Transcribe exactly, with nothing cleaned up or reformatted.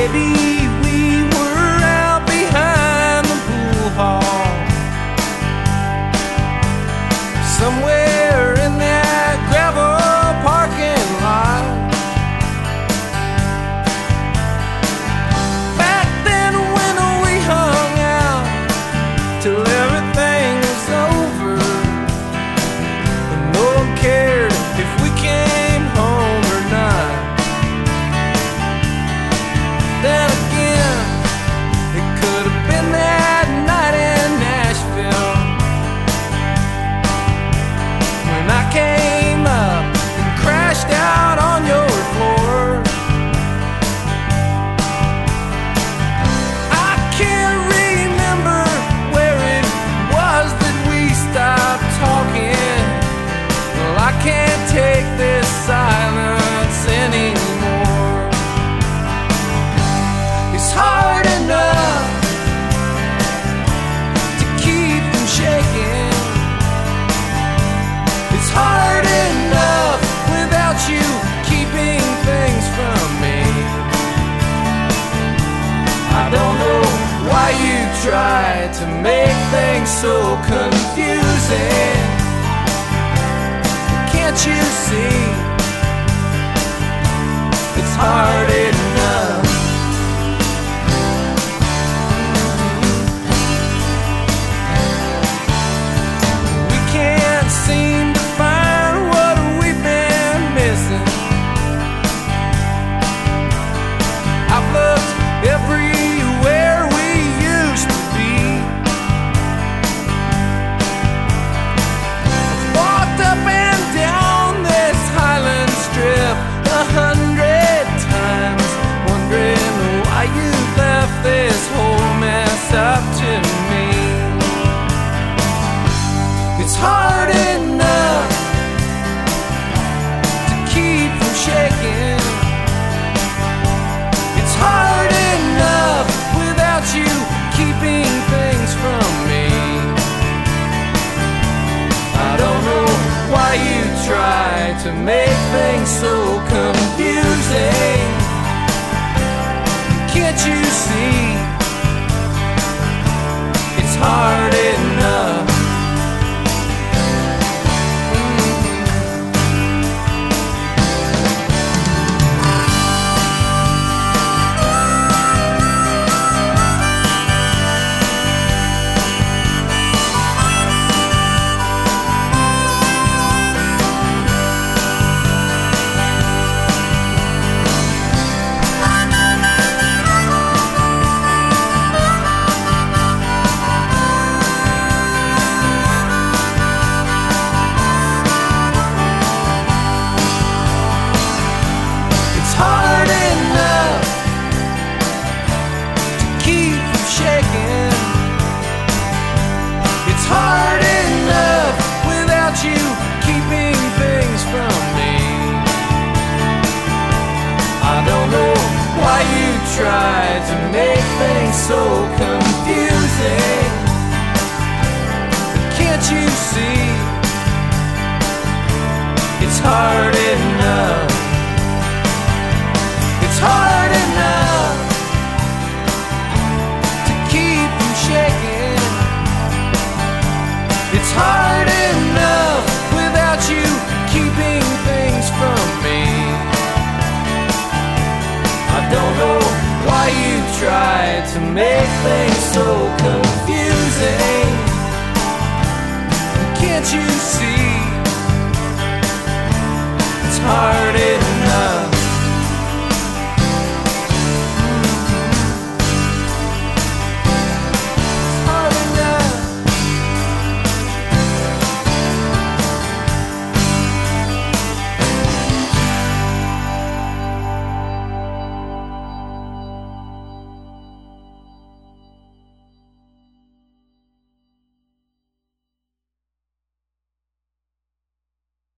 Maybe we were out behind the pool hall, somewhere in that gravel parking lot. Back then when we hung out till everything was over, and no one cared if we came home or not. Then again, it could have been that night in Nashville when I came up and crashed out on your floor. I can't remember where it was that we stopped talking. Well, I can't take this silence anymore. It's hard enough to keep from shaking. It's hard enough without you keeping things from me. I don't know why you try to make things so confusing. Can't you see? It's hard enough. We can't seem to find what we've been missing. I've looked everywhere we used to be. I've walked up and down this Highland Strip a hundred times, wondering why you left this whole mess up to me. It's hard enough to keep from shaking. It's hard enough without you keeping things from me. I don't know why you try to make things so confusing. Can't you see? It's hard enough. It's hard enough to keep from shaking. It's hard enough without you keeping things from me. I don't know why you try to make things so confusing. Can't you see? It's hard enough. It's hard enough to keep from shaking. It's hard enough without you keeping things from me. I don't know why you try to make things so confusing. Can't you see? It's hard